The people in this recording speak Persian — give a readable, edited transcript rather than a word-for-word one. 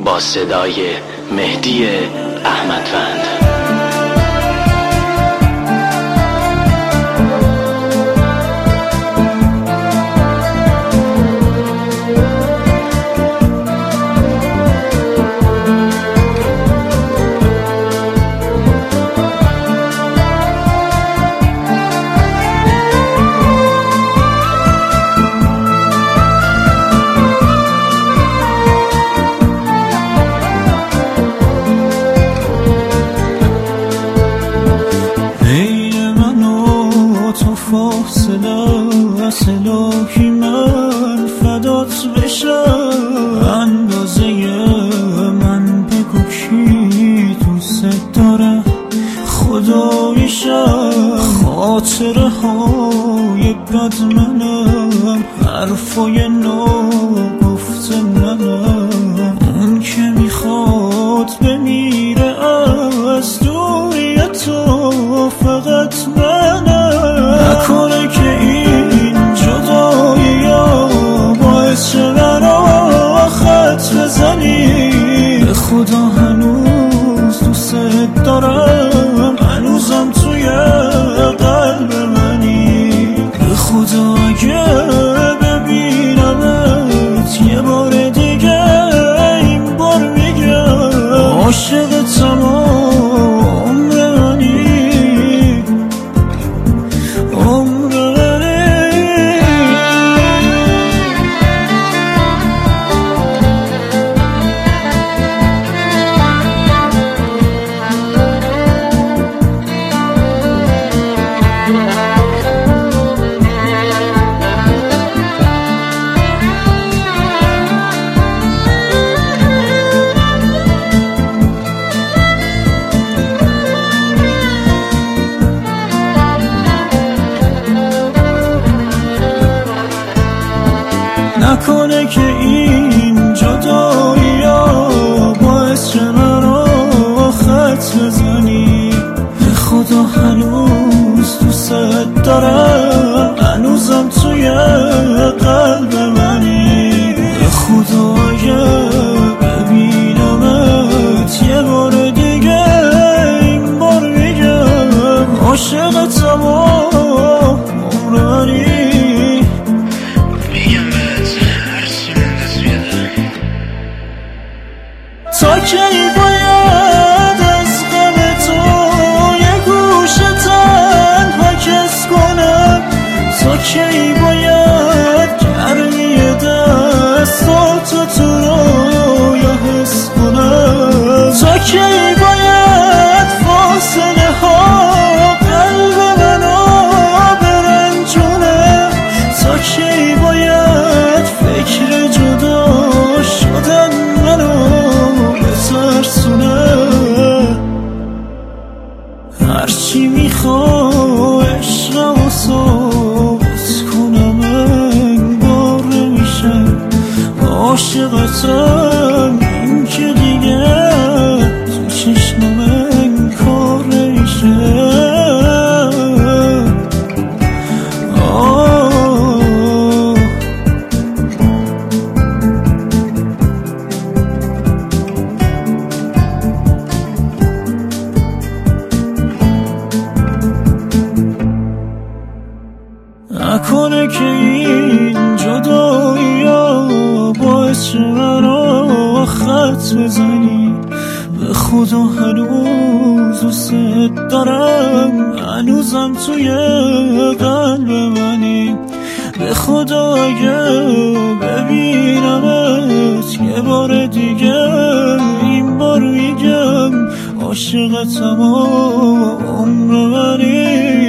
با صدای مهدی احمدوند. الهی من فدات بشم، اندازه من بگو کی دوست داره خدایشم. خاطره های بد منم، حرفای نو گفت منم، اون که میخواد بمیره از دوری تو فقط منم. نکنه که این جدایی ها باعث شه منو خط بزنی. به خدا هنوز دوست دارم، هنوزم توی قلب منی. به خدا اگه ببینمت یه بار دیگه این بار میگم عاشق تمام منی. نکنه که این جدایی ها باعث شه منو خط بزنی. به خدا هنوز دوست دارم، هنوزم توی قلب منی. به خدا اگه ببینمت یه بار دیگه این بار میگم عاشق تمام عمرانی. تا کی باید از غم تو یه گوشه تنها کس کنم؟ تا کی باید گرمی دستاتو تو رویا حس کنم؟ تا کی باید فاصله ها قلب منو برنجونه؟ تا کی باید فکر جدا شدن منو ترسونه؟ هرچی میخوا عشقمو ثابت کنم انگار نمیشه. عاشقتم این که دیگه تو چشمم انگار نمیشه. نکنه که این جدایی ها باعث شه منو خط بزنی. به خدا هنوز دوست دارم، هنوزم توی قلب منی. به خدا اگه ببینمت یه بار دیگه این بار میگم عاشق تمام عمر منی.